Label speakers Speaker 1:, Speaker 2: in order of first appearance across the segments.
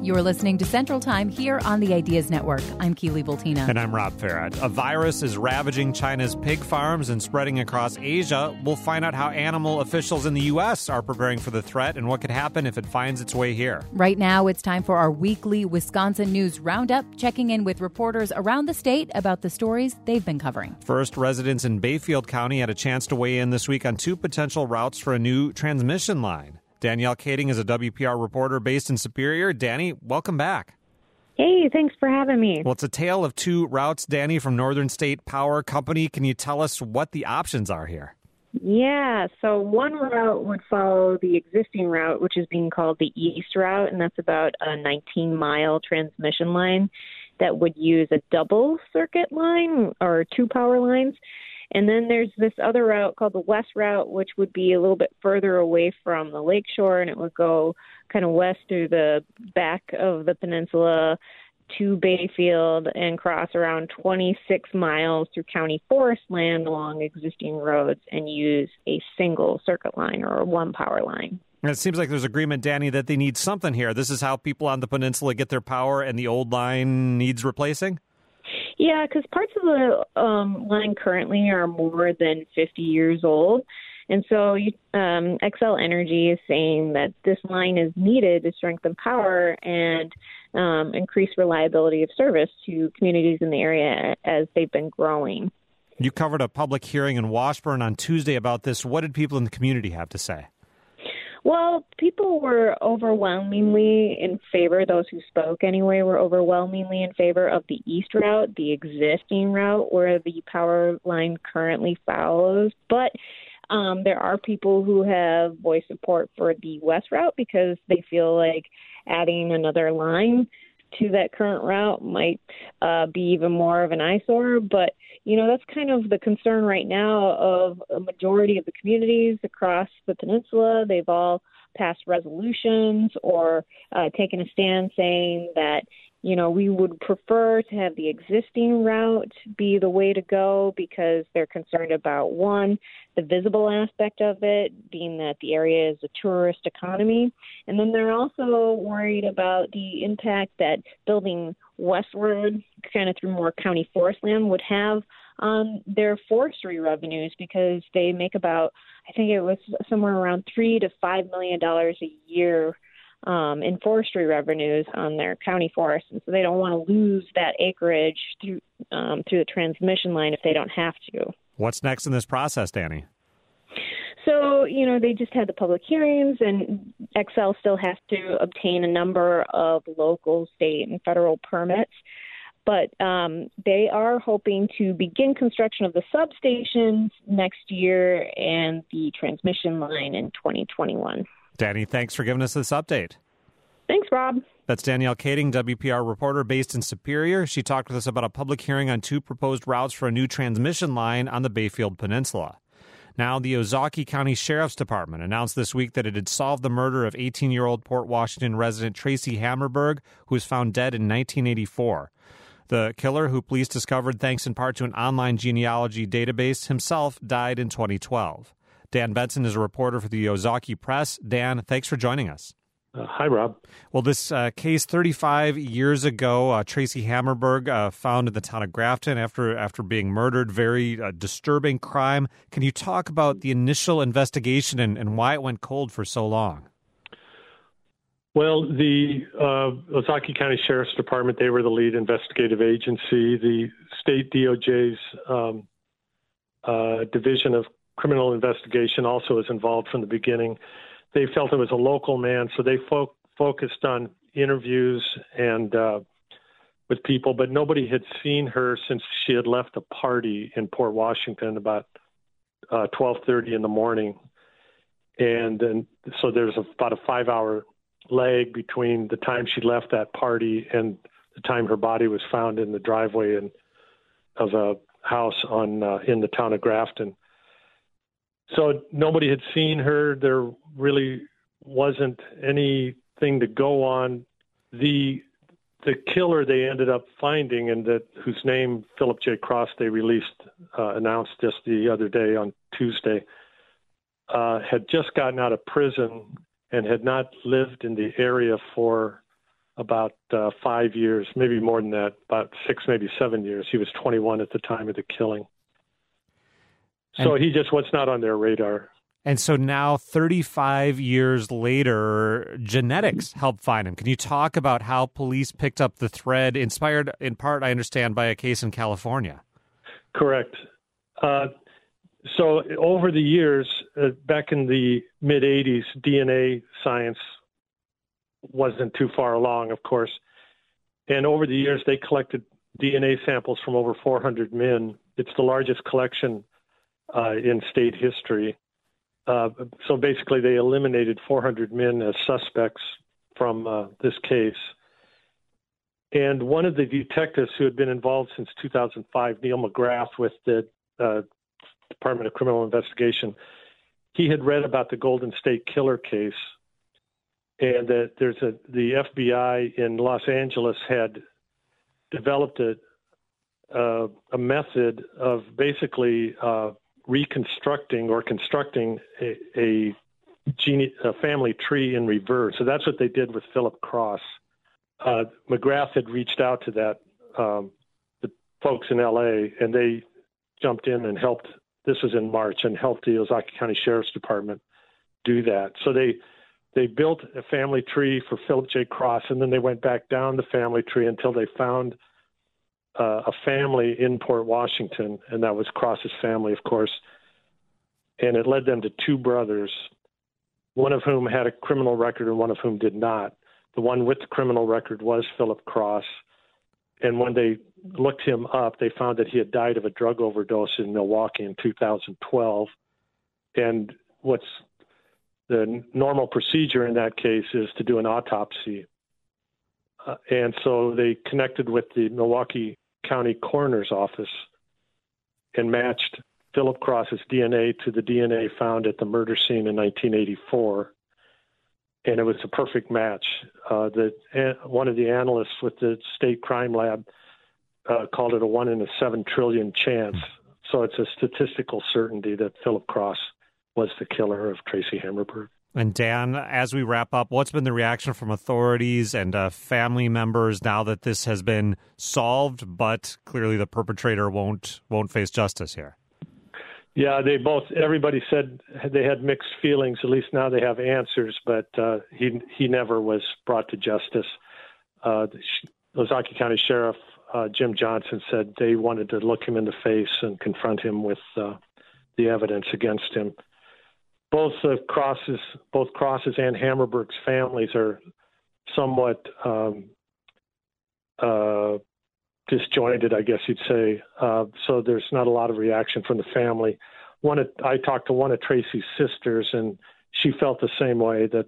Speaker 1: You're listening to Central Time here on the Ideas Network. I'm Keely Bultina.
Speaker 2: And I'm Rob Farrett. A virus is ravaging China's pig farms and spreading across Asia. We'll find out how animal officials in the U.S. are preparing for the threat and what could happen if it finds its way here.
Speaker 1: Right now, it's time for our weekly Wisconsin News Roundup, checking in with reporters around the state about the stories they've been covering.
Speaker 2: First, residents in Bayfield County had a chance to weigh in this week on two potential routes for a new transmission line. Danielle Kading is a WPR reporter based in Superior. Danny, welcome back.
Speaker 3: Hey, thanks for having me.
Speaker 2: Well, it's a tale of two routes, Danny, from Northern State Power Company. Can you tell us what the options are here?
Speaker 3: Yeah, so one route would follow the existing route, which is being called the East Route, and that's about a 19-mile transmission line that would use a double circuit line or two power lines. And then there's this other route called the West Route, which would be a little bit further away from the lakeshore, and it would go kind of west through the back of the peninsula to Bayfield and cross around 26 miles through county forest land along existing roads and use a single circuit line or a one power line.
Speaker 2: And it seems like there's agreement, Danny, that they need something here. This is how people on the peninsula get their power, and the old line needs replacing?
Speaker 3: Yeah, because parts of the line currently are more than 50 years old. And so Xcel Energy is saying that this line is needed to strengthen power and increase reliability of service to communities in the area as they've been growing.
Speaker 2: You covered a public hearing in Washburn on Tuesday about this. What did people in the community have to say?
Speaker 3: Well, people were overwhelmingly in favor, those who spoke anyway, were overwhelmingly in favor of the East Route, the existing route where the power line currently follows. But there are people who have voiced support for the West Route because they feel like adding another line to that current route might be even more of an eyesore. But, you know, that's kind of the concern right now of a majority of the communities across the peninsula. They've all passed resolutions or taken a stand saying that, you know, we would prefer to have the existing route be the way to go because they're concerned about, one, the visible aspect of it, being that the area is a tourist economy. And then they're also worried about the impact that building westward, kind of through more county forest land, would have on their forestry revenues because they make about, I think it was somewhere around $3 to $5 million a year in forestry revenues on their county forests, and so they don't want to lose that acreage through the transmission line if they don't have to.
Speaker 2: What's next in this process, Danny?
Speaker 3: So, you know, they just had the public hearings, and Xcel still has to obtain a number of local, state, and federal permits. But they are hoping to begin construction of the substations next year and the transmission line in 2021.
Speaker 2: Danny, thanks for giving us this update.
Speaker 3: Thanks, Rob.
Speaker 2: That's Danielle Kading, WPR reporter based in Superior. She talked with us about a public hearing on two proposed routes for a new transmission line on the Bayfield Peninsula. Now, the Ozaukee County Sheriff's Department announced this week that it had solved the murder of 18-year-old Port Washington resident Tracy Hammerberg, who was found dead in 1984. The killer, who police discovered thanks in part to an online genealogy database, himself died in 2012. Dan Benson is a reporter for the Ozaukee Press. Dan, thanks for joining us.
Speaker 4: Hi, Rob.
Speaker 2: Well, this case 35 years ago, Tracy Hammerberg found in the town of Grafton after being murdered. Very disturbing crime. Can you talk about the initial investigation and why it went cold for so long?
Speaker 4: Well, the Ozaukee County Sheriff's Department, they were the lead investigative agency. The state DOJ's Division of Criminal Investigation also was involved from the beginning. They felt it was a local man, so they focused on interviews and with people, but nobody had seen her since she had left a party in Port Washington about 12:30 in the morning. And so there's about a 5-hour lag between the time she left that party and the time her body was found in the driveway of a house in the town of Grafton. So nobody had seen her. There really wasn't anything to go on. The killer they ended up finding, and whose name Philip J. Cross they announced just the other day on Tuesday, had just gotten out of prison and had not lived in the area for about 5 years, maybe more than that, about 6, maybe 7 years. He was 21 at the time of the killing. So he just was not on their radar.
Speaker 2: And so now, 35 years later, genetics helped find him. Can you talk about how police picked up the thread, inspired in part, I understand, by a case in California?
Speaker 4: Correct. So over the years, back in the mid-'80s, DNA science wasn't too far along, of course. And over the years, they collected DNA samples from over 400 men. It's the largest collection in state history. So basically, they eliminated 400 men as suspects from this case. And one of the detectives who had been involved since 2005, Neil McGrath, with the Department of Criminal Investigation, he had read about the Golden State Killer case, and that the FBI in Los Angeles had developed a method of basically reconstructing or constructing a family tree in reverse. So that's what they did with Philip Cross. McGrath had reached out to the folks in L.A., and they jumped in and helped. This was in March, and helped the Ozaukee County Sheriff's Department do that. So they built a family tree for Philip J. Cross, and then they went back down the family tree until they found a family in Port Washington, and that was Cross's family, of course. And it led them to two brothers, one of whom had a criminal record and one of whom did not. The one with the criminal record was Philip Cross. And when they looked him up, they found that he had died of a drug overdose in Milwaukee in 2012. And what's the normal procedure in that case is to do an autopsy. And so they connected with the Milwaukee County Coroner's Office and matched Philip Cross's DNA to the DNA found at the murder scene in 1984. And it was a perfect match. One of the analysts with the state crime lab called it a 1 in a 7 trillion chance. So it's a statistical certainty that Philip Cross was the killer of Tracy Hammerberg.
Speaker 2: And Dan, as we wrap up, what's been the reaction from authorities and family members now that this has been solved, but clearly the perpetrator won't face justice here?
Speaker 4: Yeah, everybody said they had mixed feelings. At least now they have answers, but he never was brought to justice. Ozaukee County Sheriff Jim Johnson said they wanted to look him in the face and confront him with the evidence against him. Both Crosses and Hammerberg's families are somewhat disjointed, I guess you'd say. So there's not a lot of reaction from the family. I talked to one of Tracy's sisters, and she felt the same way, that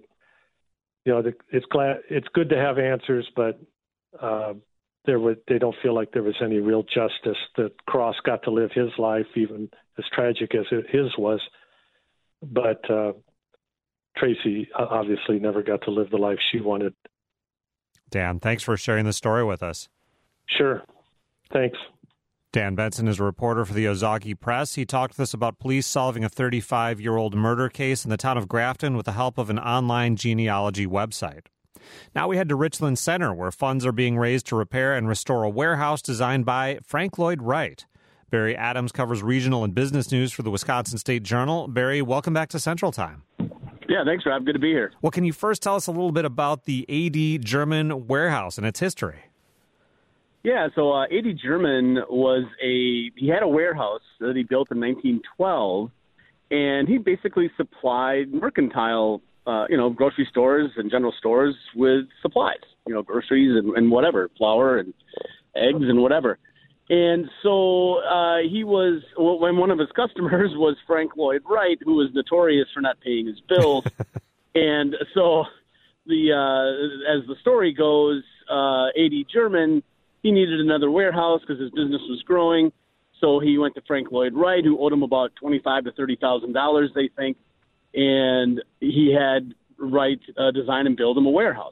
Speaker 4: it's good to have answers, but they don't feel like there was any real justice. That Cross got to live his life, even as tragic as his was. But Tracy obviously never got to live the life she wanted.
Speaker 2: Dan, thanks for sharing the story with us.
Speaker 4: Sure. Thanks.
Speaker 2: Dan Benson is a reporter for the Ozaukee Press. He talked with us about police solving a 35-year-old murder case in the town of Grafton with the help of an online genealogy website. Now we head to Richland Center, where funds are being raised to repair and restore a warehouse designed by Frank Lloyd Wright. Barry Adams covers regional and business news for the Wisconsin State Journal. Barry, welcome back to Central Time.
Speaker 5: Yeah, thanks, Rob. Good to be here.
Speaker 2: Well, can you first tell us a little bit about the A.D. German warehouse and its history?
Speaker 5: Yeah, so A.D. German he had a warehouse that he built in 1912, and he basically supplied mercantile, grocery stores and general stores with supplies, groceries and whatever, flour and eggs and whatever. And so when one of his customers was Frank Lloyd Wright, who was notorious for not paying his bills. And so as the story goes, A.D. German, he needed another warehouse because his business was growing. So he went to Frank Lloyd Wright, who owed him about $25,000 to $30,000, they think. And he had Wright design and build him a warehouse.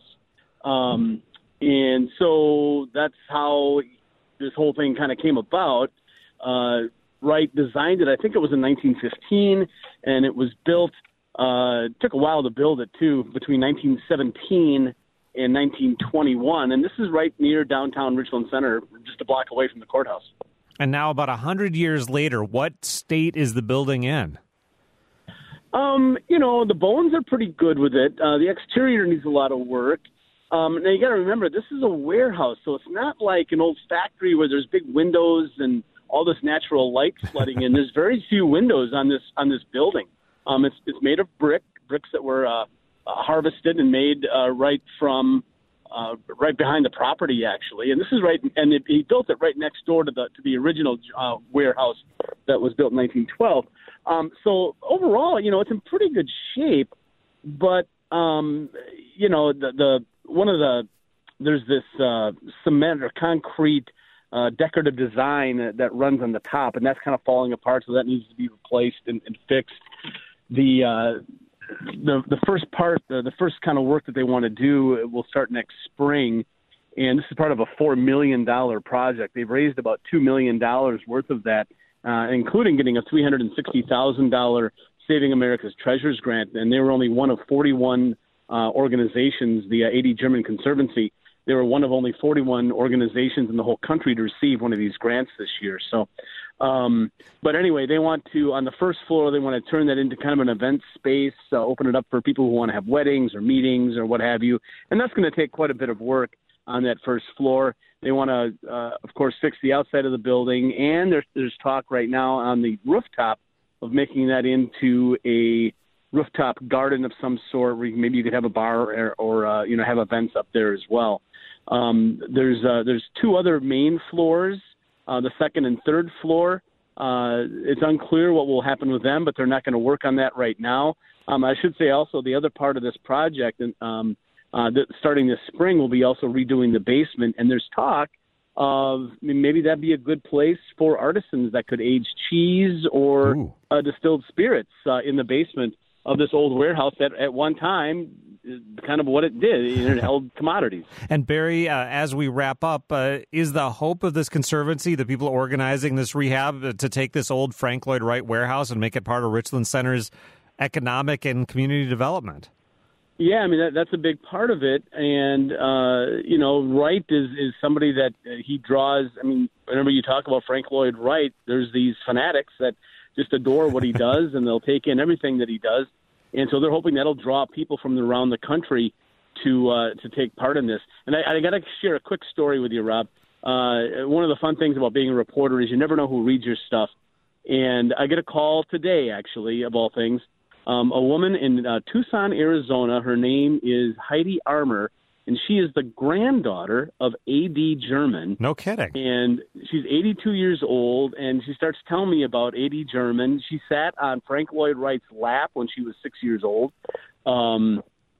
Speaker 5: And so that's how this whole thing kind of came about. Wright designed it, I think it was in 1915, and it was built, took a while to build it too, between 1917 in 1921, and this is right near downtown Richland Center, just a block away from the courthouse.
Speaker 2: And now about 100 years later, what state is the building in?
Speaker 5: The bones are pretty good with it. The exterior needs a lot of work. Now, you got to remember, this is a warehouse, so it's not like an old factory where there's big windows and all this natural light flooding in. There's very few windows on this building. It's made of bricks that were harvested and made right behind the property, actually. And this is right, and he built it right next door to the original warehouse that was built in 1912. So overall, it's in pretty good shape. But there's this cement or concrete decorative design that runs on the top, and that's kind of falling apart, so that needs to be replaced and fixed. The first part, the first kind of work that they want to do will start next spring, and this is part of a $4 million project. They've raised about $2 million worth of that, including getting a $360,000 Saving America's Treasures grant, and they were only one of 41 organizations, the A.D. German Conservancy. They were one of only 41 organizations in the whole country to receive one of these grants this year. So, but anyway, they want to, on the first floor, they want to turn that into kind of an event space, open it up for people who want to have weddings or meetings or what have you. And that's going to take quite a bit of work on that first floor. They want to, of course, fix the outside of the building. And there's talk right now on the rooftop of making that into a rooftop garden of some sort where maybe you could have a bar or have events up there as well. There's two other main floors, the second and third floor. It's unclear what will happen with them, but they're not going to work on that right now. I should say also the other part of this project, starting this spring, will be also redoing the basement, and there's talk of maybe that'd be a good place for artisans that could age cheese or distilled spirits in the basement of this old warehouse that at one time kind of what it did. It held commodities.
Speaker 2: And Barry, as we wrap up, is the hope of this conservancy, the people organizing this rehab, to take this old Frank Lloyd Wright warehouse and make it part of Richland Center's economic and community development?
Speaker 5: Yeah, I mean, that's a big part of it. And, Wright is somebody that he draws. I mean, whenever you talk about Frank Lloyd Wright, there's these fanatics that just adore what he does, and they'll take in everything that he does. And so they're hoping that'll draw people from around the country to take part in this. And I got to share a quick story with you, Rob. One of the fun things about being a reporter is you never know who reads your stuff. And I get a call today, actually, of all things. A woman in Tucson, Arizona. Her name is Heidi Armour, and she is the granddaughter of A.D. German.
Speaker 2: No kidding. And
Speaker 5: she's 82 years old, and she starts telling me about A.D. German. She sat on Frank Lloyd Wright's lap when she was 6 years old, and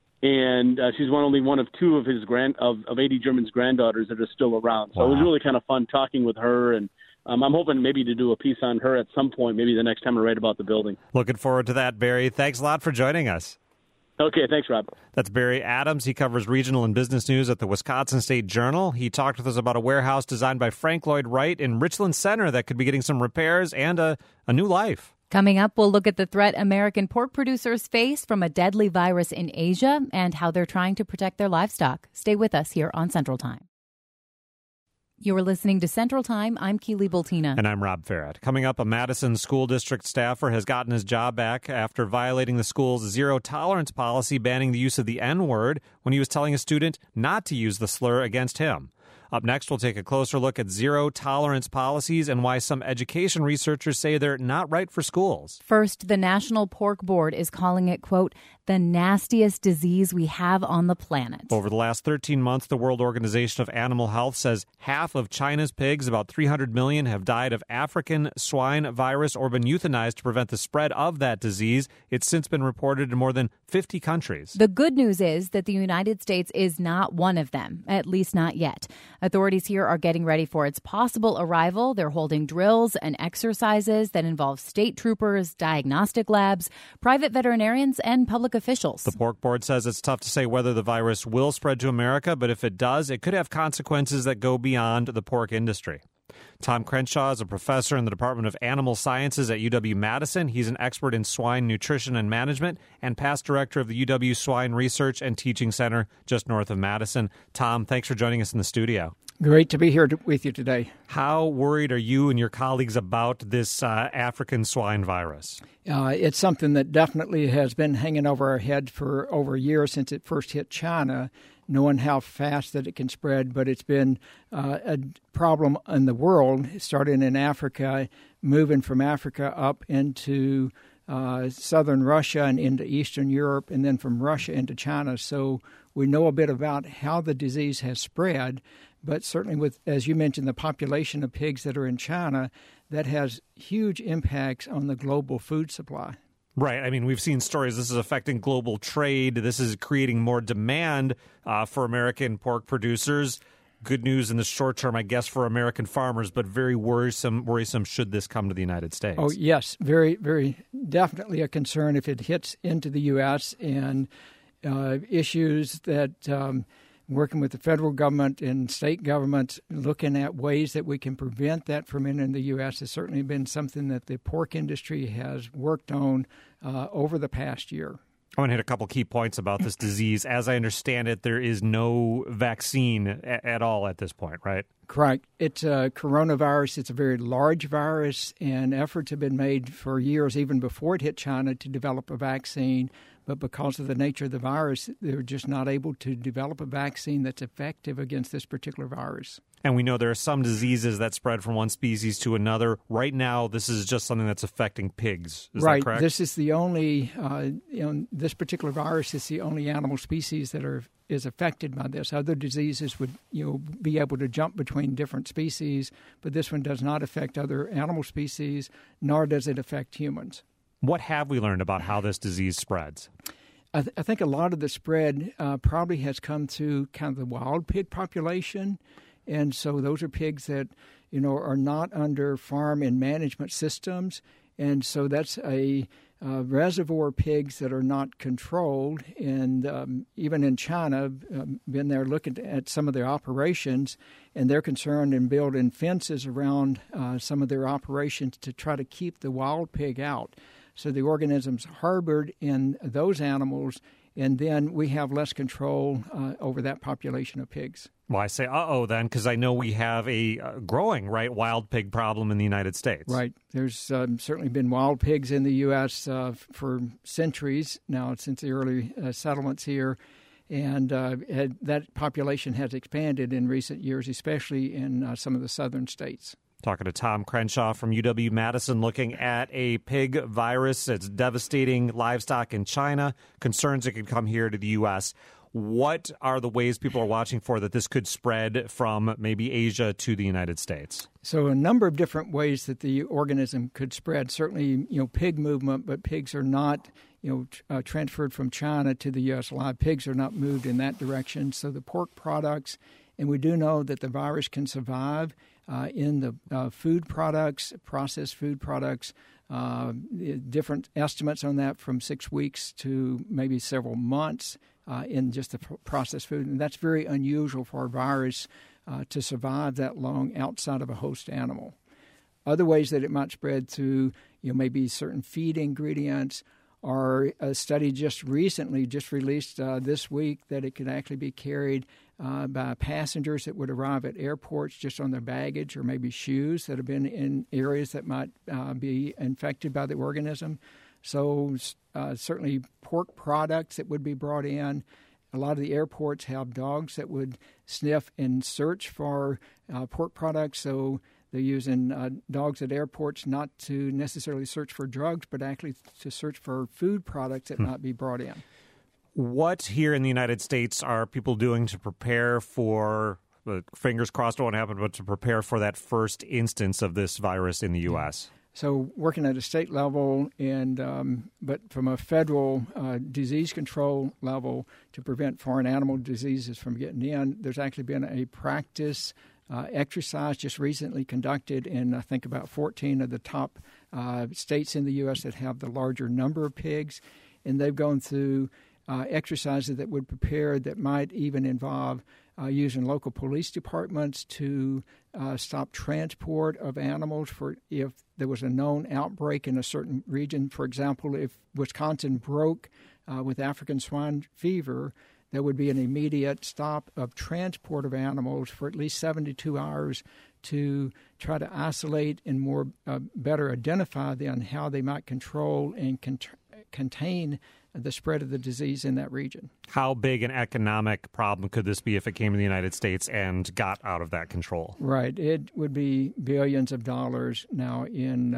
Speaker 5: she's only one of two of of A.D. German's granddaughters that are still around. So It was really kind of fun talking with her, and I'm hoping maybe to do a piece on her at some point, maybe the next time I write about the building.
Speaker 2: Looking forward to that, Barry. Thanks a lot for joining us.
Speaker 5: Okay, thanks, Rob.
Speaker 2: That's Barry Adams. He covers regional and business news at the Wisconsin State Journal. He talked with us about a warehouse designed by Frank Lloyd Wright in Richland Center that could be getting some repairs and a new life.
Speaker 1: Coming up, we'll look at the threat American pork producers face from a deadly virus in Asia and how they're trying to protect their livestock. Stay with us here on Central Time. You're listening to Central Time. I'm Keely Bultina.
Speaker 2: And I'm Rob Farrett. Coming up, a Madison school district staffer has gotten his job back after violating the school's zero-tolerance policy banning the use of the N-word when he was telling a student not to use the slur against him. Up next, we'll take a closer look at zero-tolerance policies and why some education researchers say they're not right for schools.
Speaker 1: First, the National Pork Board is calling it, quote, the nastiest disease we have on the planet.
Speaker 2: Over the last 13 months, the World Organization of Animal Health says half of China's pigs, about 300 million, have died of African swine virus or been euthanized to prevent the spread of that disease. It's since been reported in more than 50 countries.
Speaker 1: The good news is that the United States is not one of them, at least not yet. Authorities here are getting ready for its possible arrival. They're holding drills and exercises that involve state troopers, diagnostic labs, private veterinarians, and public officials.
Speaker 2: The Pork Board says it's tough to say whether the virus will spread to America, but if it does, it could have consequences that go beyond the pork industry. Tom Crenshaw is a professor in the Department of Animal Sciences at UW-Madison. He's an expert in swine nutrition and management and past director of the UW Swine Research and Teaching Center just north of Madison. Tom, thanks for joining us in the studio.
Speaker 6: Great to be here with you today.
Speaker 2: How worried are you and your colleagues about this African swine virus?
Speaker 6: It's something that definitely has been hanging over our head for over a year since it first hit China, knowing how fast that it can spread. But it's been a problem in the world, starting in Africa, moving from Africa up into southern Russia and into Eastern Europe, and then from Russia into China. So we know a bit about how the disease has spread. But certainly with, as you mentioned, the population of pigs that are in China, that has huge impacts on the global food supply.
Speaker 2: Right. I mean, we've seen stories. This is affecting global trade. This is creating more demand for American pork producers. Good news in the short term, I guess, for American farmers, but very worrisome should this come to the United States.
Speaker 6: Oh, yes. Very, very definitely a concern if it hits into the U.S. and issues that working with the federal government and state governments, looking at ways that we can prevent that from entering the U.S. has certainly been something that the pork industry has worked on over the past year.
Speaker 2: I want to hit a couple key points about this disease. As I understand it, there is no vaccine at all at this point, right?
Speaker 6: Correct. It's a coronavirus. It's a very large virus, and efforts have been made for years, even before it hit China, to develop a vaccine. But because of the nature of the virus, they're just not able to develop a vaccine that's effective against this particular virus.
Speaker 2: And we know there are some diseases that spread from one species to another. Right now, this is just something that's affecting pigs. Is that correct?
Speaker 6: This is the only, this particular virus is the only animal species that is affected by this. Other diseases would, be able to jump between different species, but this one does not affect other animal species, nor does it affect humans.
Speaker 2: What have we learned about how this disease spreads?
Speaker 6: I think a lot of the spread probably has come through kind of the wild pig population. And so those are pigs that, are not under farm and management systems. And so that's a reservoir pigs that are not controlled. And even in China, been there looking at some of their operations, and they're concerned in building fences around some of their operations to try to keep the wild pig out. So the organism's harbored in those animals, and then we have less control over that population of pigs.
Speaker 2: Well, I say then, because I know we have a growing, wild pig problem in the United States.
Speaker 6: Right. There's certainly been wild pigs in the U.S. For centuries now, since the early settlements here. And that population has expanded in recent years, especially in some of the southern states.
Speaker 2: Talking to Tom Crenshaw from UW-Madison, looking at a pig virus that's devastating livestock in China, concerns it could come here to the U.S. What are the ways people are watching for that this could spread from maybe Asia to the United States?
Speaker 6: So a number of different ways that the organism could spread. Certainly, pig movement, but pigs are not, transferred from China to the U.S. Live pigs are not moved in that direction. So the pork products, and we do know that the virus can survive in the food products, processed food products, different estimates on that from 6 weeks to maybe several months in just the processed food. And that's very unusual for a virus to survive that long outside of a host animal. Other ways that it might spread through, maybe certain feed ingredients, or a study just released this week that it could actually be carried by passengers that would arrive at airports just on their baggage, or maybe shoes that have been in areas that might be infected by the organism. So certainly pork products that would be brought in. A lot of the airports have dogs that would sniff and search for pork products. So they're using dogs at airports not to necessarily search for drugs, but actually to search for food products that might be brought in.
Speaker 2: What here in the United States are people doing to prepare for, fingers crossed it won't happen, but to prepare for that first instance of this virus in the U.S.?
Speaker 6: So working at a state level, and but from a federal disease control level to prevent foreign animal diseases from getting in, there's actually been a practice exercise just recently conducted in, I think, about 14 of the top states in the U.S. that have the larger number of pigs. And they've gone through exercises that would prepare that might even involve using local police departments to stop transport of animals for if there was a known outbreak in a certain region. For example, if Wisconsin broke with African swine fever, there would be an immediate stop of transport of animals for at least 72 hours to try to isolate and better identify then how they might control and contain the spread of the disease in that region.
Speaker 2: How big an economic problem could this be if it came to the United States and got out of that control?
Speaker 6: Right. It would be billions of dollars now in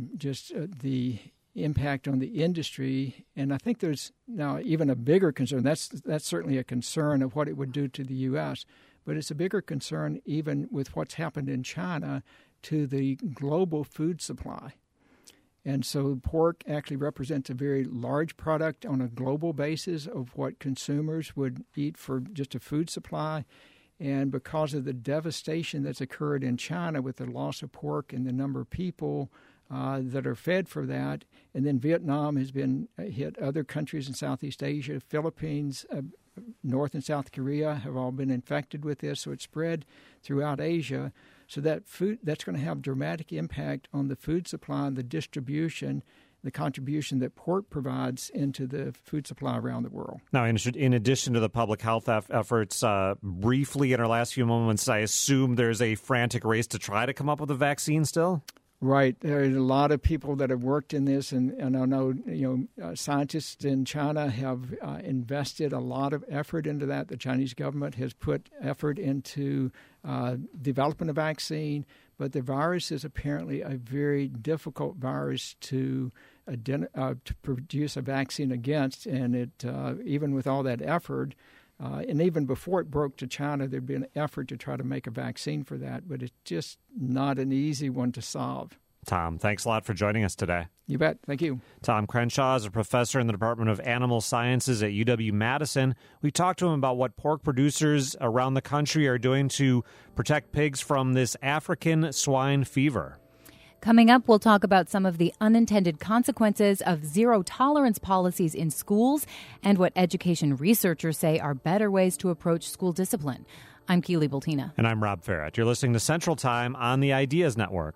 Speaker 6: the impact on the industry. And I think there's now even a bigger concern. That's certainly a concern of what it would do to the U.S., but it's a bigger concern even with what's happened in China to the global food supply. And so pork actually represents a very large product on a global basis of what consumers would eat for just a food supply. And because of the devastation that's occurred in China with the loss of pork and the number of people that are fed for that, and then Vietnam has been hit, other countries in Southeast Asia, Philippines, North and South Korea have all been infected with this, so it's spread throughout Asia. So that's going to have dramatic impact on the food supply and the distribution, the contribution that pork provides into the food supply around the world.
Speaker 2: Now, in addition to the public health efforts, briefly in our last few moments, I assume there's a frantic race to try to come up with a vaccine still?
Speaker 6: Right. There are a lot of people that have worked in this, and I know scientists in China have invested a lot of effort into that. The Chinese government has put effort into developing a vaccine, but the virus is apparently a very difficult virus to produce a vaccine against, and it even with all that effort, and even before it broke to China, there'd been an effort to try to make a vaccine for that, but it's just not an easy one to solve.
Speaker 2: Tom, thanks a lot for joining us today.
Speaker 6: You bet. Thank you.
Speaker 2: Tom Crenshaw is a professor in the Department of Animal Sciences at UW-Madison. We talked to him about what pork producers around the country are doing to protect pigs from this African swine fever.
Speaker 1: Coming up, we'll talk about some of the unintended consequences of zero-tolerance policies in schools and what education researchers say are better ways to approach school discipline. I'm Keely Bultina.
Speaker 2: And I'm Rob Farrett. You're listening to Central Time on the Ideas Network.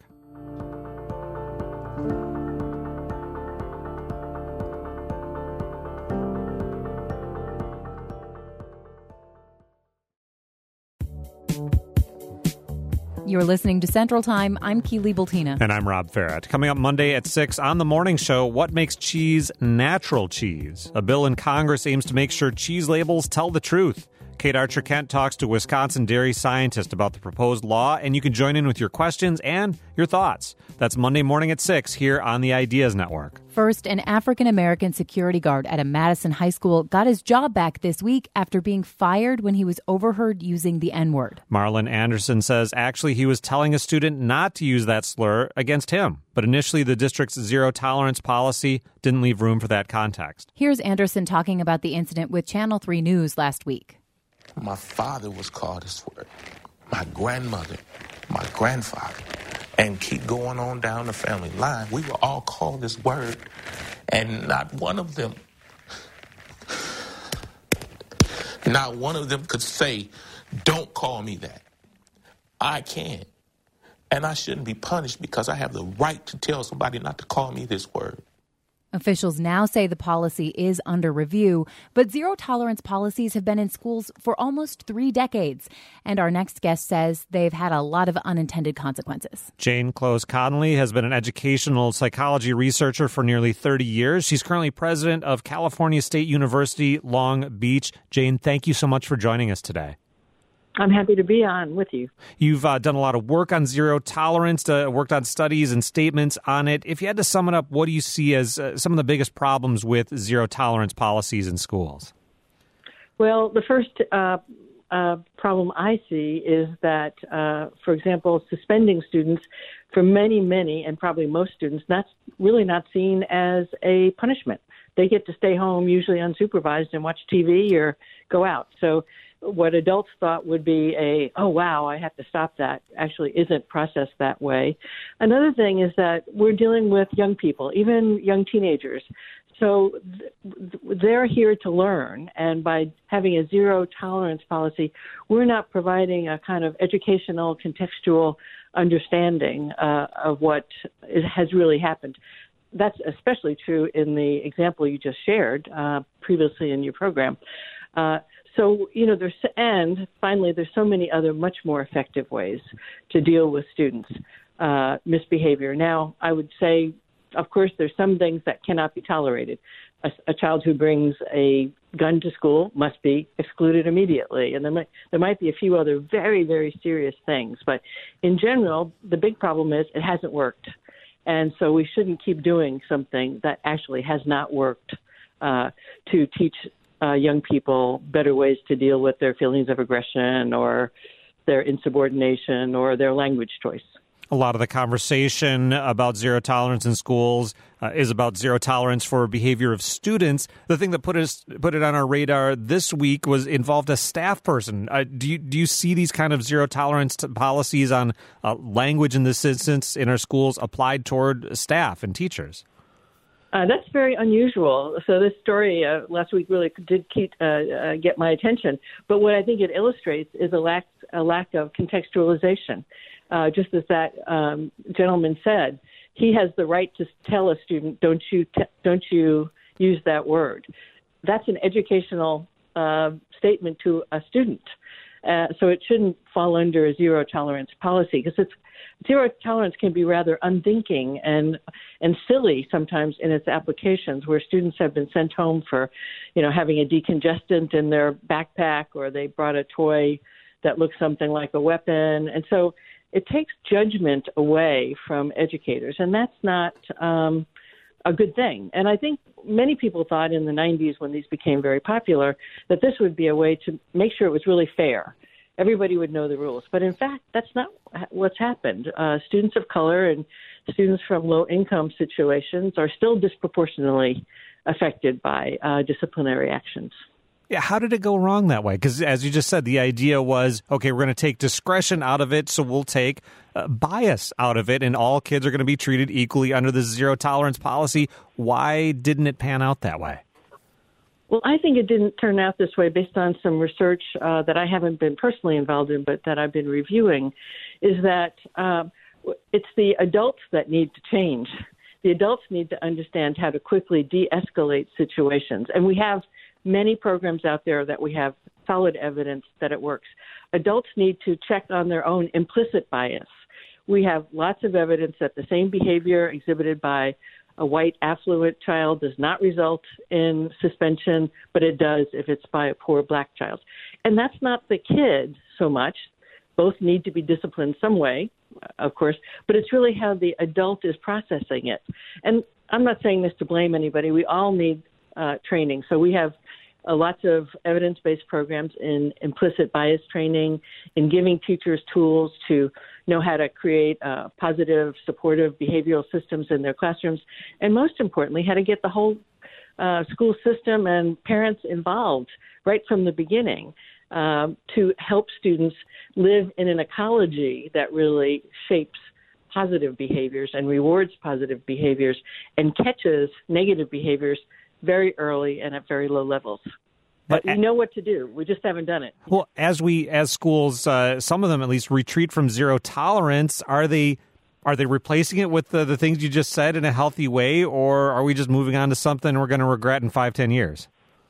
Speaker 1: You're listening to Central Time. I'm Keely Bultina.
Speaker 2: And I'm Rob Farrett. Coming up Monday at 6 on The Morning Show, what makes cheese natural cheese? A bill in Congress aims to make sure cheese labels tell the truth. Kate Archer-Kent talks to Wisconsin dairy scientist about the proposed law, and you can join in with your questions and your thoughts. That's Monday morning at 6 here on the Ideas Network.
Speaker 1: First, an African-American security guard at a Madison high school got his job back this week after being fired when he was overheard using the N-word.
Speaker 2: Marlon Anderson says actually he was telling a student not to use that slur against him. But initially, the district's zero-tolerance policy didn't leave room for that context.
Speaker 1: Here's Anderson talking about the incident with Channel 3 News last week.
Speaker 7: My father was called this word, my grandmother, my grandfather, and keep going on down the family line. We were all called this word, and not one of them could say, don't call me that. I can, and I shouldn't be punished because I have the right to tell somebody not to call me this word.
Speaker 1: Officials now say the policy is under review, but zero-tolerance policies have been in schools for almost 3 decades. And our next guest says they've had a lot of unintended consequences.
Speaker 2: Jane Close Connolly has been an educational psychology researcher for nearly 30 years. She's currently president of California State University, Long Beach. Jane, thank you so much for joining us today.
Speaker 8: I'm happy to be on with you.
Speaker 2: You've done a lot of work on zero tolerance, worked on studies and statements on it. If you had to sum it up, what do you see as some of the biggest problems with zero tolerance policies in schools?
Speaker 8: Well, the first problem I see is that, for example, suspending students for many, and probably most students, that's really not seen as a punishment. They get to stay home, usually unsupervised, and watch TV or go out. So what adults thought would be oh, wow, I have to stop that, actually isn't processed that way. Another thing is that we're dealing with young people, even young teenagers. So they're here to learn, and by having a zero tolerance policy, we're not providing a kind of educational, contextual understanding of what has really happened. That's especially true in the example you just shared previously in your program. So, and finally, there's so many other much more effective ways to deal with students' misbehavior. Now, I would say, of course, there's some things that cannot be tolerated. A child who brings a gun to school must be excluded immediately. And there might be a few other very, very serious things. But in general, the big problem is it hasn't worked. And so we shouldn't keep doing something that actually has not worked to teach young people better ways to deal with their feelings of aggression or their insubordination or their language choice.
Speaker 2: A lot of the conversation about zero tolerance in schools is about zero tolerance for behavior of students. The thing that put it on our radar this week involved a staff person. Do you see these kind of zero tolerance policies on language in this instance in our schools applied toward staff and teachers?
Speaker 8: That's very unusual. So this story last week really did get my attention. But what I think it illustrates is a lack of contextualization. Just as that gentleman said, he has the right to tell a student, "Don't you use that word." That's an educational statement to a student. So it shouldn't fall under a zero tolerance policy, because zero tolerance can be rather unthinking and silly sometimes in its applications, where students have been sent home for, having a decongestant in their backpack, or they brought a toy that looks something like a weapon. And so it takes judgment away from educators, and that's not a good thing. And I think many people thought in the 90s, when these became very popular, that this would be a way to make sure it was really fair. Everybody would know the rules. But in fact, that's not what's happened. Students of color and students from low-income situations are still disproportionately affected by disciplinary actions.
Speaker 2: Yeah, how did it go wrong that way? Because as you just said, the idea was, okay, we're going to take discretion out of it, so we'll take bias out of it, and all kids are going to be treated equally under the zero tolerance policy. Why didn't it pan out that way?
Speaker 8: Well, I think it didn't turn out this way based on some research that I haven't been personally involved in, but that I've been reviewing, is that it's the adults that need to change. The adults need to understand how to quickly de-escalate situations. And we have many programs out there that we have solid evidence that it works. Adults need to check on their own implicit bias. We have lots of evidence that the same behavior exhibited by a white affluent child does not result in suspension, but it does if it's by a poor black child. And that's not the kid so much. Both need to be disciplined some way, of course, but it's really how the adult is processing it. And I'm not saying this to blame anybody. We all need training. So we have lots of evidence-based programs in implicit bias training, in giving teachers tools to know how to create positive, supportive behavioral systems in their classrooms, and most importantly, how to get the whole school system and parents involved right from the beginning to help students live in an ecology that really shapes positive behaviors and rewards positive behaviors and catches negative behaviors very early and at very low levels. But we know what to do. We just haven't done it.
Speaker 2: Well, as schools, some of them at least, retreat from zero tolerance, are they replacing it with the things you just said in a healthy way, or are we just moving on to something we're going to regret in 5-10 years?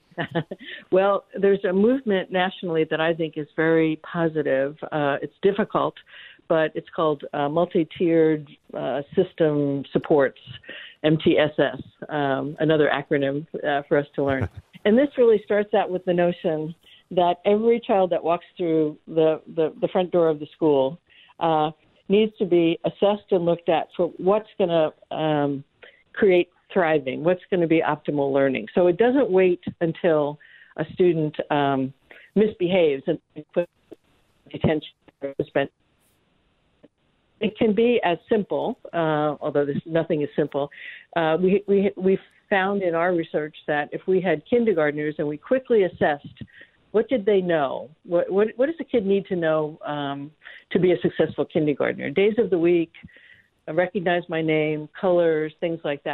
Speaker 8: Well, there's a movement nationally that I think is very positive. It's difficult, but it's called Multi-Tiered System Supports, MTSS, another acronym for us to learn. And this really starts out with the notion that every child that walks through the front door of the school needs to be assessed and looked at for what's going to create thriving, what's going to be optimal learning. So it doesn't wait until a student misbehaves and put detention or suspension. It can be as simple, although nothing is simple. We found in our research that if we had kindergartners and we quickly assessed what did they know, what does a kid need to know to be a successful kindergartner, days of the week, recognize my name, colors, things like that.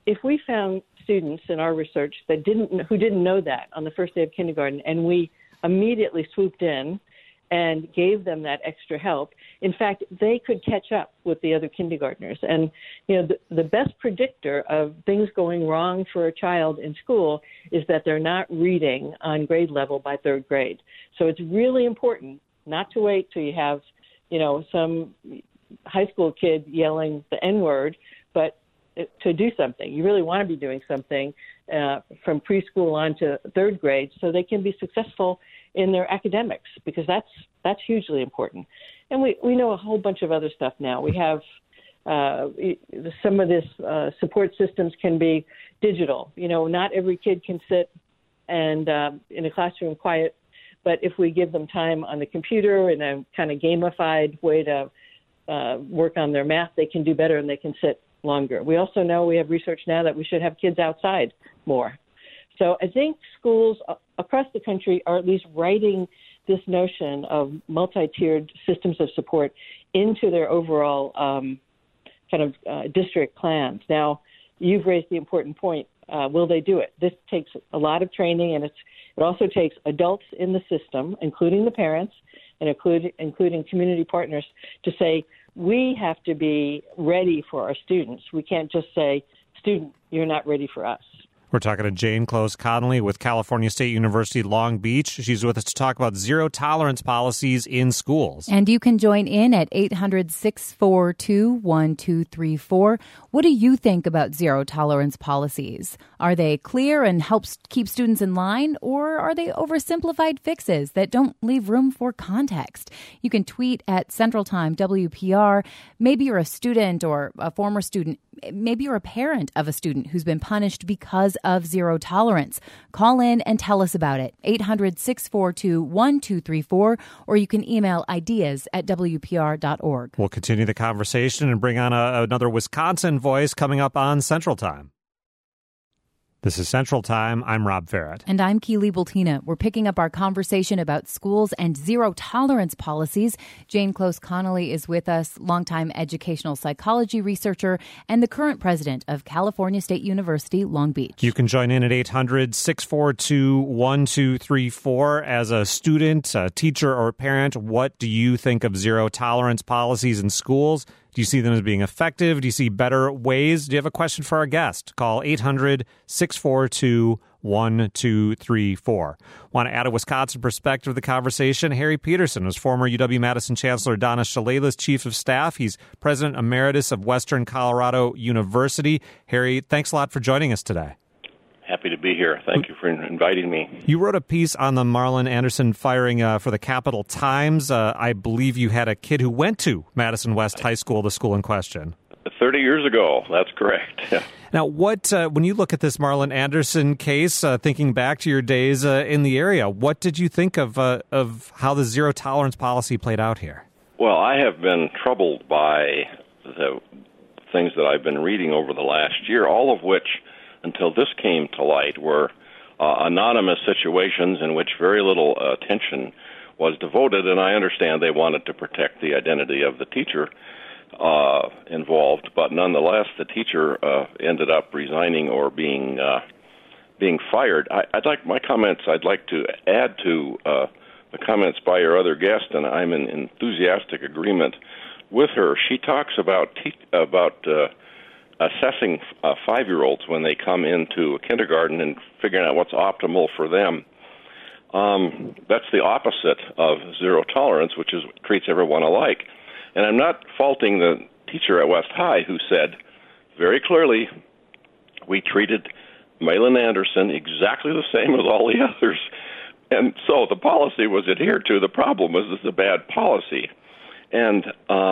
Speaker 8: if we found students in our research who didn't know that on the first day of kindergarten, and we immediately swooped in and gave them that extra help, in fact, they could catch up with the other kindergartners. And, the best predictor of things going wrong for a child in school is that they're not reading on grade level by third grade. So it's really important not to wait till you have, some high school kid yelling the N-word, but to do something. You really want to be doing something from preschool on to third grade so they can be successful in their academics, because that's hugely important. And we know a whole bunch of other stuff now. We have some of this support systems can be digital. Not every kid can sit and in a classroom quiet, but if we give them time on the computer in a kind of gamified way to work on their math, they can do better and they can sit longer. We also know, we have research now, that we should have kids outside more. So I think schools across the country are at least writing this notion of multi-tiered systems of support into their overall district plans. Now, you've raised the important point. Will they do it? This takes a lot of training, and it also takes adults in the system, including the parents and including community partners, to say, we have to be ready for our students. We can't just say, student, you're not ready for us.
Speaker 2: We're talking to Jane Close Connolly with California State University Long Beach. She's with us to talk about zero-tolerance policies in schools.
Speaker 1: And you can join in at 800-642-1234. What do you think about zero-tolerance policies? Are they clear and help keep students in line, or are they oversimplified fixes that don't leave room for context? You can tweet at Central Time WPR. Maybe you're a student or a former student. Maybe you're a parent of a student who's been punished because of zero tolerance. Call in and tell us about it. 800-642-1234, or you can email ideas@wpr.org.
Speaker 2: We'll continue the conversation and bring on another Wisconsin voice coming up on Central Time. This is Central Time. I'm Rob Farrett.
Speaker 1: And I'm Keely Bultina. We're picking up our conversation about schools and zero-tolerance policies. Jane Close Connolly is with us, longtime educational psychology researcher and the current president of California State University, Long Beach.
Speaker 2: You can join in at 800-642-1234. As a student, a teacher, or a parent, what do you think of zero-tolerance policies in schools? Do you see them as being effective? Do you see better ways? Do you have a question for our guest? Call 800-642-1234. Want to add a Wisconsin perspective to the conversation? Harry Peterson was former UW-Madison Chancellor Donna Shalala's chief of staff. He's president emeritus of Western Colorado University. Harry, thanks a lot for joining us today.
Speaker 9: Happy to be here. Thank you for inviting me.
Speaker 2: You wrote a piece on the Marlon Anderson firing for the Capital Times. I believe you had a kid who went to Madison West High School, the school in question.
Speaker 9: 30 years ago, that's correct.
Speaker 2: Now, when you look at this Marlon Anderson case, thinking back to your days in the area, what did you think of how the zero-tolerance policy played out here?
Speaker 9: Well, I have been troubled by the things that I've been reading over the last year, all of which, until this came to light, were anonymous situations in which very little attention was devoted, and I understand they wanted to protect the identity of the teacher involved, but nonetheless, the teacher ended up resigning or being fired. I'd like to add to the comments by your other guest, and I'm in enthusiastic agreement with her. She talks about assessing 5-year-olds when they come into a kindergarten and figuring out what's optimal for them. That's the opposite of zero tolerance, which is treats everyone alike. And I'm not faulting the teacher at West High who said very clearly, we treated Marlon Anderson exactly the same as all the others. And so the policy was adhered to. The problem was it's a bad policy. And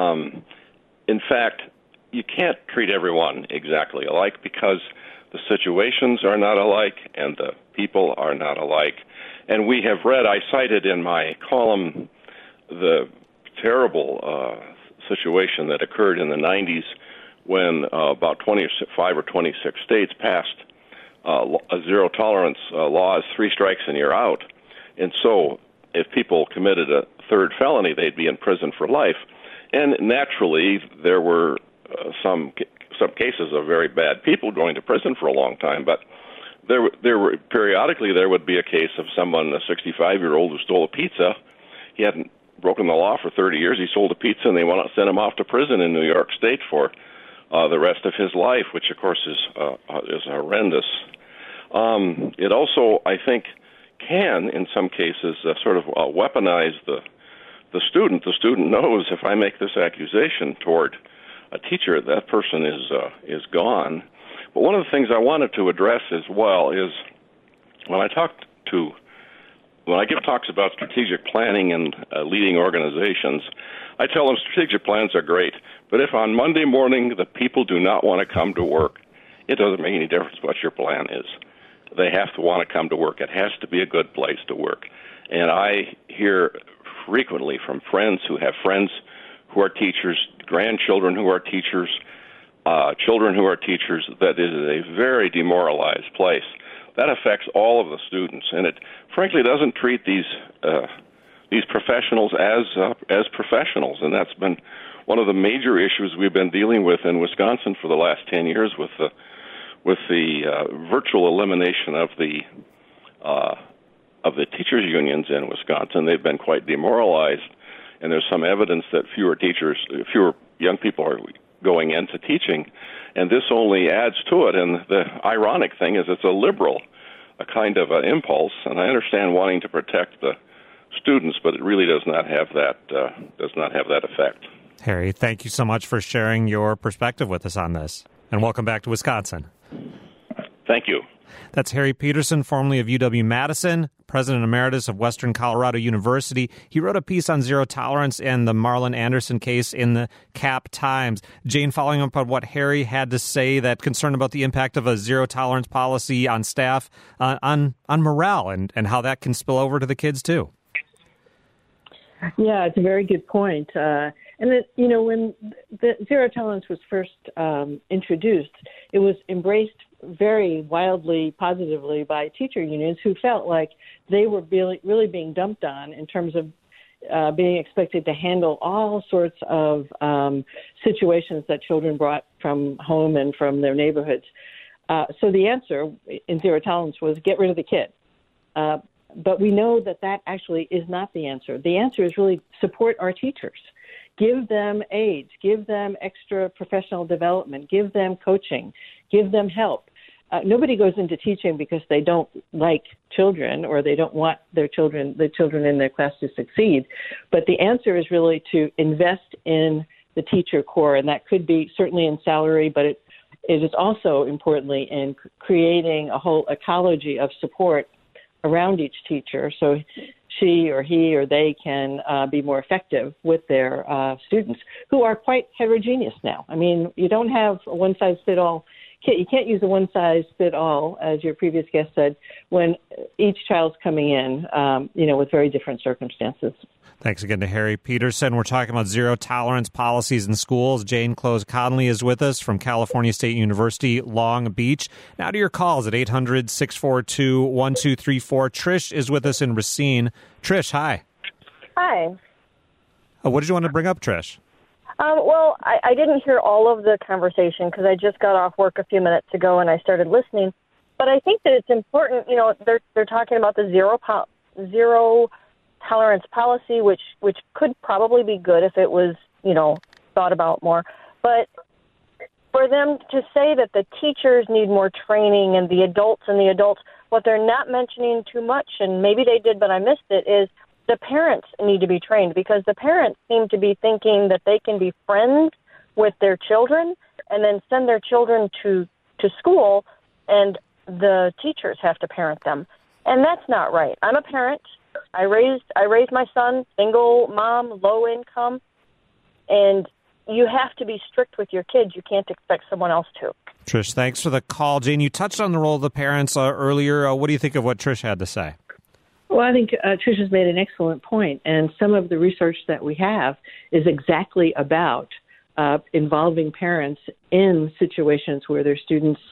Speaker 9: in fact, you can't treat everyone exactly alike because the situations are not alike and the people are not alike. And we have read, I cited in my column, the terrible situation that occurred in the 90s when about 25 or 26 states passed a zero-tolerance laws, 3 strikes and you're out. And so if people committed a third felony, they'd be in prison for life. And naturally, there were some cases of very bad people going to prison for a long time, but there were periodically there would be a case of someone, a 65-year-old who stole a pizza. He hadn't broken the law for 30 years. He sold a pizza, and they want to send him off to prison in New York State for the rest of his life, which of course is horrendous. It also, I think, can in some cases sort of weaponize the student. The student knows if I make this accusation toward a teacher, that person is gone. But one of the things I wanted to address as well is when I give talks about strategic planning and leading organizations, I tell them strategic plans are great, but if on Monday morning the people do not want to come to work, it doesn't make any difference what your plan is. They have to want to come to work. It has to be a good place to work. And I hear frequently from friends who have friends who are teachers, grandchildren who are teachers, children who are teachers, that it is a very demoralized place. That affects all of the students, and it frankly doesn't treat these professionals as professionals, and that's been one of the major issues we've been dealing with in Wisconsin for the last 10 years with the virtual elimination of the teachers' unions in Wisconsin. They've been quite demoralized, and there's some evidence that fewer young people are going into teaching, and this only adds to it. And the ironic thing is it's a kind of an impulse, and I understand wanting to protect the students, but it really does not have that effect.
Speaker 2: Harry, thank you so much for sharing your perspective with us on this, and welcome back to Wisconsin.
Speaker 9: Thank you.
Speaker 2: That's Harry Peterson, formerly of UW-Madison, President Emeritus of Western Colorado University. He wrote a piece on zero tolerance and the Marlon Anderson case in the Cap Times. Jane, following up on what Harry had to say, that concern about the impact of a zero tolerance policy on staff, on morale, and how that can spill over to the kids too.
Speaker 8: Yeah, it's a very good point. And that, when the zero tolerance was first introduced, it was embraced very wildly positively by teacher unions who felt like they were really being dumped on in terms of being expected to handle all sorts of situations that children brought from home and from their neighborhoods. So the answer in zero tolerance was get rid of the kid. But we know that actually is not the answer. The answer is really support our teachers. Give them aids, give them extra professional development, give them coaching, give them help. Nobody goes into teaching because they don't like children or they don't want the children in their class to succeed. But the answer is really to invest in the teacher core, and that could be certainly in salary, but it is also importantly in creating a whole ecology of support around each teacher so she or he or they can be more effective with their students who are quite heterogeneous now. I mean, you don't have a one-size-fits-all kit. You can't use a one-size-fits-all, as your previous guest said, when each child's coming in, with very different circumstances.
Speaker 2: Thanks again to Harry Peterson. We're talking about zero tolerance policies in schools. Jane Close Conley is with us from California State University, Long Beach. Now to your calls at 800-642-1234. Trish is with us in Racine. Trish, hi.
Speaker 10: Hi.
Speaker 2: What did you want to bring up, Trish?
Speaker 10: Well, I didn't hear all of the conversation because I just got off work a few minutes ago and I started listening. But I think that it's important, they're talking about the zero tolerance policy, which could probably be good if it was, thought about more. But for them to say that the teachers need more training and the adults, what they're not mentioning too much, and maybe they did but I missed it, is the parents need to be trained, because the parents seem to be thinking that they can be friends with their children and then send their children to school, and the teachers have to parent them. And that's not right. I'm a parent. I raised my son, single mom, low income, and you have to be strict with your kids. You can't expect someone else to.
Speaker 2: Trish, thanks for the call. Jane, you touched on the role of the parents earlier. What do you think of what Trish had to say?
Speaker 8: Well, I think Trish has made an excellent point, and some of the research that we have is exactly about involving parents in situations where their students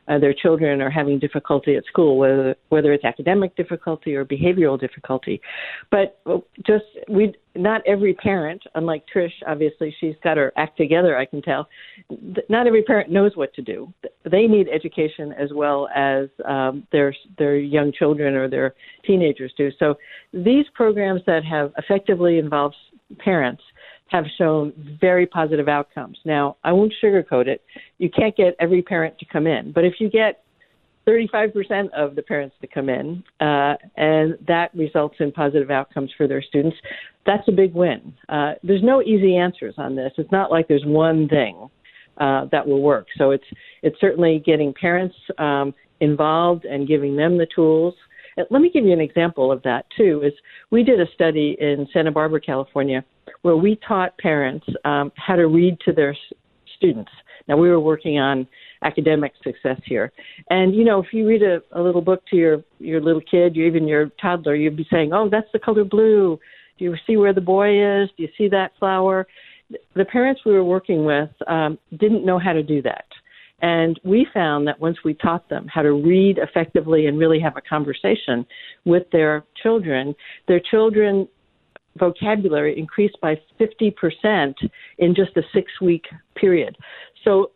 Speaker 8: their children are having difficulty at school, whether it's academic difficulty or behavioral difficulty. But not every parent, unlike Trish, obviously she's got her act together, I can tell, not every parent knows what to do. They need education as well as their young children or their teenagers do. So these programs that have effectively involved parents have shown very positive outcomes. Now, I won't sugarcoat it. You can't get every parent to come in, but if you get 35% of the parents to come in, and that results in positive outcomes for their students, that's a big win. There's no easy answers on this. It's not like there's one thing that will work. So it's certainly getting parents involved and giving them the tools. Let me give you an example of that, too. We did a study in Santa Barbara, California, where we taught parents how to read to their students. Now, we were working on academic success here. And, if you read a little book to your little kid, even your toddler, you'd be saying, oh, that's the color blue. Do you see where the boy is? Do you see that flower? The parents we were working with didn't know how to do that. And we found that once we taught them how to read effectively and really have a conversation with their children vocabulary increased by 50% in just a 6-week period. So,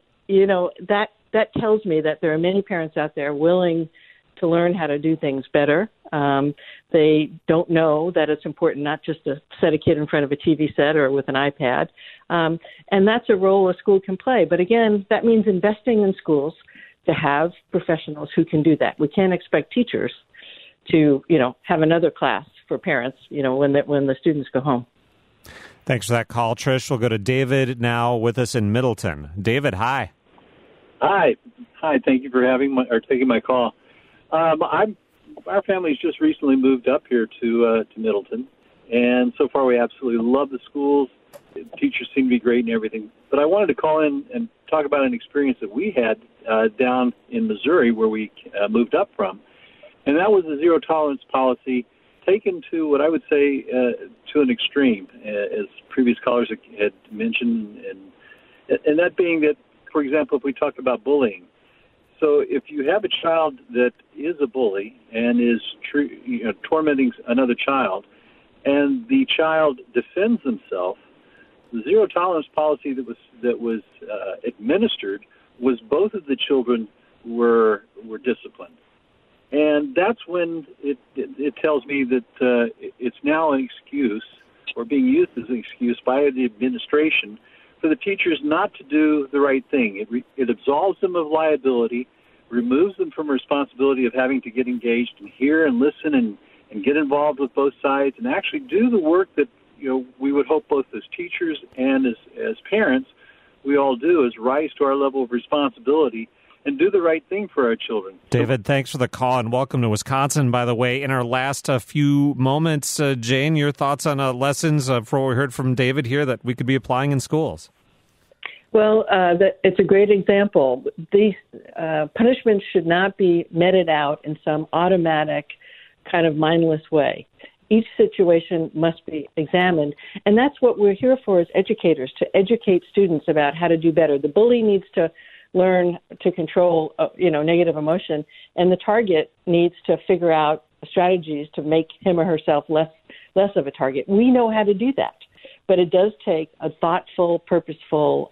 Speaker 8: that tells me that there are many parents out there willing to learn how to do things better. They don't know that it's important not just to set a kid in front of a TV set or with an iPad. And that's a role a school can play. But again, that means investing in schools to have professionals who can do that. We can't expect teachers to, have another class for parents, when the students go home.
Speaker 2: Thanks for that call, Trish. We'll go to David now with us in Middleton. David, hi.
Speaker 11: Hi. Thank you for taking my call. Our family's just recently moved up here to Middleton, and so far we absolutely love the schools. The teachers seem to be great and everything. But I wanted to call in and talk about an experience that we had down in Missouri, where we moved up from, and that was a zero tolerance policy taken to what I would say to an extreme, as previous callers had mentioned, and that being that, for example, if we talk about bullying. So if you have a child that is a bully and is tormenting another child, and the child defends themselves, the zero tolerance policy that was administered was both of the children were disciplined, and that's when it tells me that it's now an excuse, or being used as an excuse by the administration, for the teachers not to do the right thing. It absolves them of liability, removes them from responsibility of having to get engaged and hear and listen and get involved with both sides and actually do the work that we would hope both as teachers and as parents we all do, is rise to our level of responsibility and do the right thing for our children.
Speaker 2: David, thanks for the call, and welcome to Wisconsin, by the way. In our last few moments, Jane, your thoughts on lessons for what we heard from David here that we could be applying in schools?
Speaker 8: Well, it's a great example. These punishments should not be meted out in some automatic kind of mindless way. Each situation must be examined, and that's what we're here for as educators, to educate students about how to do better. The bully needs to learn to control, negative emotion, and the target needs to figure out strategies to make him or herself less of a target. We know how to do that, but it does take a thoughtful, purposeful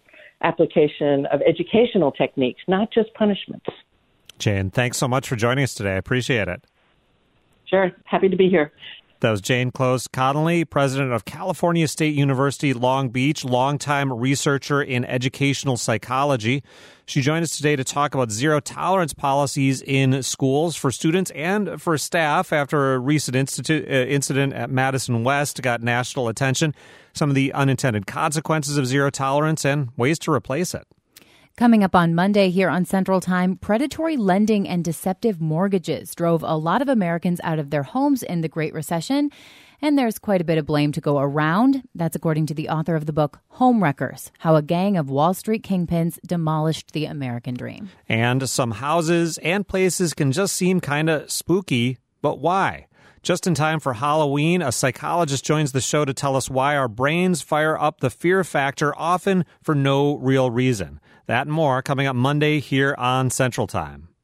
Speaker 8: application of educational techniques, not just punishments.
Speaker 2: Jane, thanks so much for joining us today. I appreciate it.
Speaker 8: Sure. Happy to be here.
Speaker 2: That was Jane Close Connolly, president of California State University, Long Beach, longtime researcher in educational psychology. She joined us today to talk about zero tolerance policies in schools for students and for staff after a recent incident at Madison West got national attention, some of the unintended consequences of zero tolerance and ways to replace it.
Speaker 1: Coming up on Monday here on Central Time, predatory lending and deceptive mortgages drove a lot of Americans out of their homes in the Great Recession, and there's quite a bit of blame to go around. That's according to the author of the book, Homewreckers, How a Gang of Wall Street Kingpins Demolished the American Dream.
Speaker 2: And some houses and places can just seem kind of spooky, but why? Just in time for Halloween, a psychologist joins the show to tell us why our brains fire up the fear factor, often for no real reason. That and more coming up Monday here on Central Time.